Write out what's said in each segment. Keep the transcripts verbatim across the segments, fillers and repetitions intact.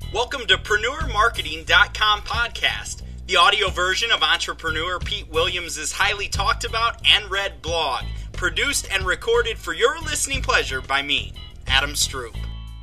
Welcome to Preneur Marketing dot com podcast, the audio version of entrepreneur Pete Williams' highly talked about and read blog, produced and recorded for your listening pleasure by me, Adam Stroop.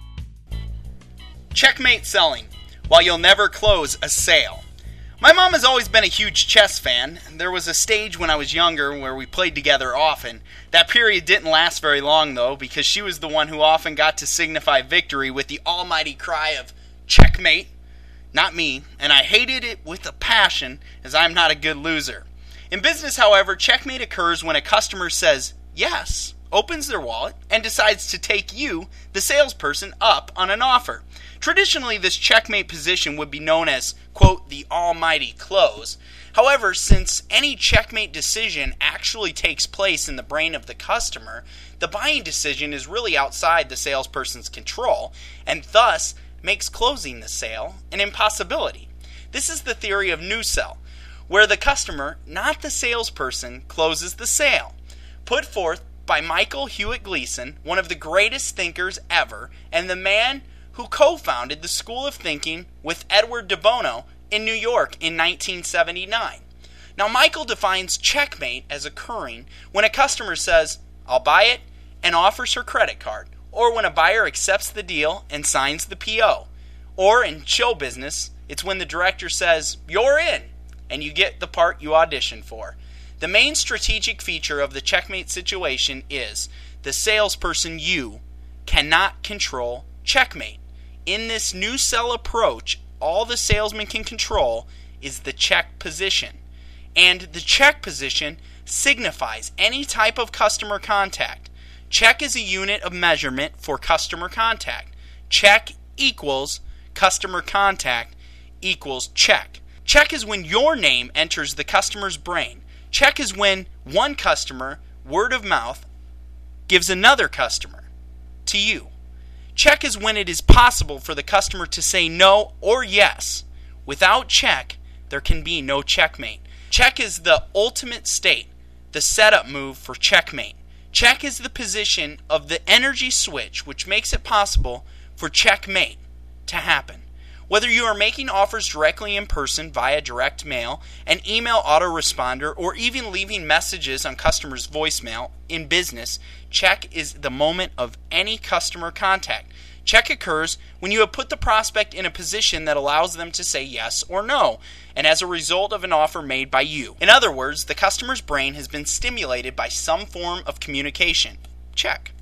Checkmate selling, while you'll never close a sale. My mom has always been a huge chess fan. There was a stage when I was younger where we played together often. That period didn't last very long, though, because she was the one who often got to signify victory with the almighty cry of checkmate, not me, and I hated it with a passion, as I'm not a good loser. In business, however, checkmate occurs when a customer says yes, opens their wallet, and decides to take you, the salesperson, up on an offer. Traditionally, this checkmate position would be known as, quote, the almighty close. However, since any checkmate decision actually takes place in the brain of the customer, the buying decision is really outside the salesperson's control, and thus makes closing the sale an impossibility. This is the theory of no-sell, where the customer, not the salesperson, closes the sale. Put forth by Michael Hewitt Gleason, one of the greatest thinkers ever, and the man who co-founded the School of Thinking with Edward de Bono in New York in nineteen seventy-nine. Now, Michael defines checkmate as occurring when a customer says, I'll buy it, and offers her credit card, or when a buyer accepts the deal and signs the P O. Or in show business, it's when the director says, you're in, and you get the part you auditioned for. The main strategic feature of the checkmate situation is the salesperson, you, cannot control checkmate. In this no-sell approach, all the salesman can control is the check position. And the check position signifies any type of customer contact. Check is a unit of measurement for customer contact. Check equals customer contact equals check. Check is when your name enters the customer's brain. Check is when one customer, word of mouth, gives another customer to you. Check is when it is possible for the customer to say no or yes. Without check, there can be no checkmate. Check is the ultimate state, the setup move for checkmate. Check is the position of the energy switch which makes it possible for checkmate to happen. Whether you are making offers directly in person via direct mail, an email autoresponder, or even leaving messages on customers' voicemail in business, check is the moment of any customer contact. Check occurs when you have put the prospect in a position that allows them to say yes or no, and as a result of an offer made by you. In other words, the customer's brain has been stimulated by some form of communication. Check.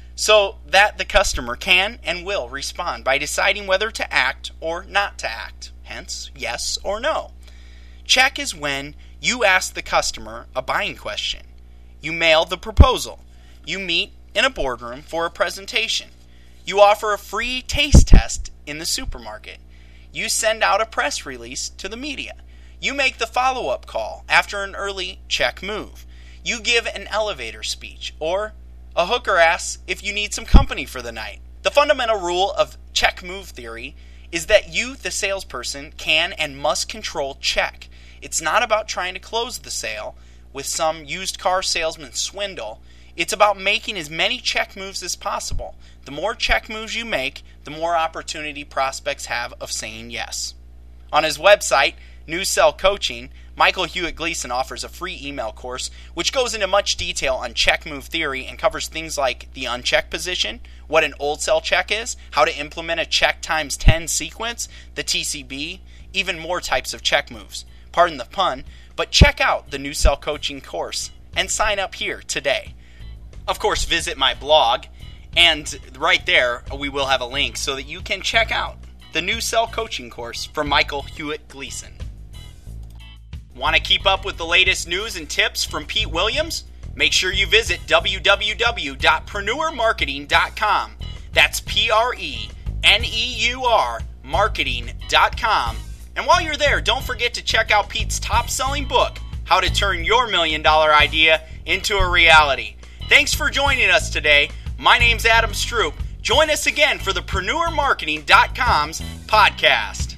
So that the customer can and will respond by deciding whether to act or not to act. Hence, yes or no. Check is when you ask the customer a buying question. You mail the proposal. You meet in a boardroom for a presentation. You offer a free taste test in the supermarket. You send out a press release to the media. You make the follow-up call after an early check move. You give an elevator speech, or a hooker asks if you need some company for the night. The fundamental rule of check move theory is that you, the salesperson, can and must control check. It's not about trying to close the sale with some used car salesman swindle. It's about making as many check moves as possible. The more check moves you make, the more opportunity prospects have of saying yes. On his website, no-sell Coaching, Michael Hewitt Gleason offers a free email course which goes into much detail on check move theory and covers things like the uncheck position, what an old sell check is, how to implement a check times ten sequence, the T C B, even more types of check moves. Pardon the pun, but check out the no-sell Coaching course and sign up here today. Of course, visit my blog, and right there we will have a link so that you can check out the no-sell Coaching course from Michael Hewitt Gleason. Want to keep up with the latest news and tips from Pete Williams? Make sure you visit w w w dot preneur marketing dot com. That's P R E N E U R marketing dot com. And while you're there, don't forget to check out Pete's top-selling book, How to Turn Your Million Dollar Idea into a Reality. Thanks for joining us today. My name's Adam Stroop. Join us again for the preneur marketing dot com's podcast.